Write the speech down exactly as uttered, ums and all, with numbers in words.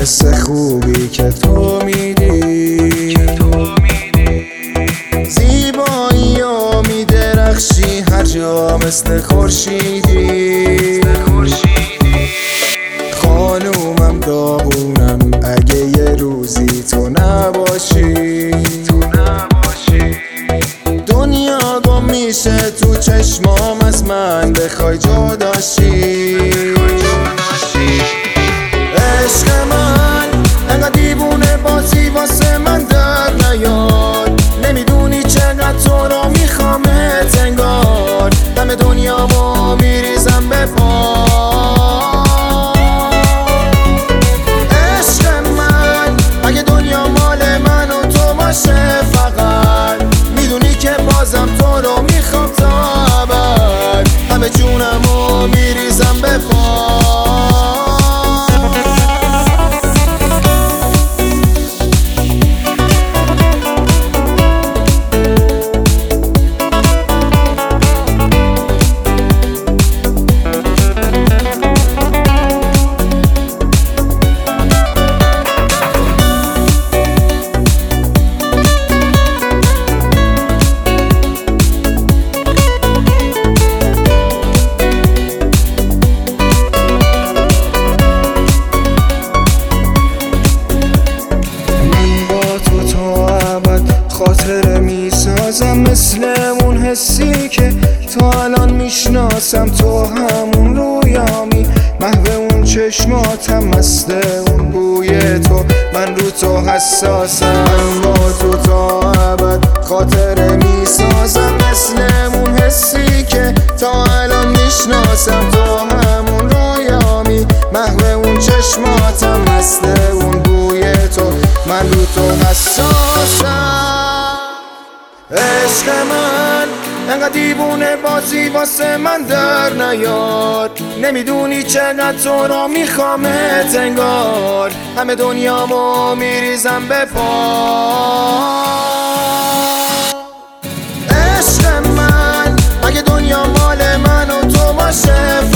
حس خوبی که تو میدی، زیبایی و میدرخشی هر جا مثل خورشیدی. خانومم داغونم اگه یه روزی تو نباشی، دنیا گم میشه تو چشمام از من بخوای جداشی. عشق من انقدر دیوونه بازی واسه من در نیاد، نمیدونی چقدر تو رو میخوامت انگار، همه دنیامو میریزم به پا. عشق من اگه دنیا مال من و تو باشه فقط، میدونی که بازم تو رو میخوام تا ابد، همه جونمو میریزم به پا. خاطره میسازم مثل اون حسی که تا الان میشناسم، تو همون رویامی، محو اون چشماتم، مست اون بوی تو، من رو تو حساسم. با تو تا ابد خاطره میسازم مثل اون حسی که تا الان میشناسم، تو همون رویامی، محو اون چشماتم، مست اون بوی تو، من رو تو حساسم. عشق من انقدر دیوونه بازی واسه من در نیار، نمیدونی چقدر تو رو میخوامت انگار، همه دنیامو میریزم به پا. عشق من اگه دنیا مال من و تو باشه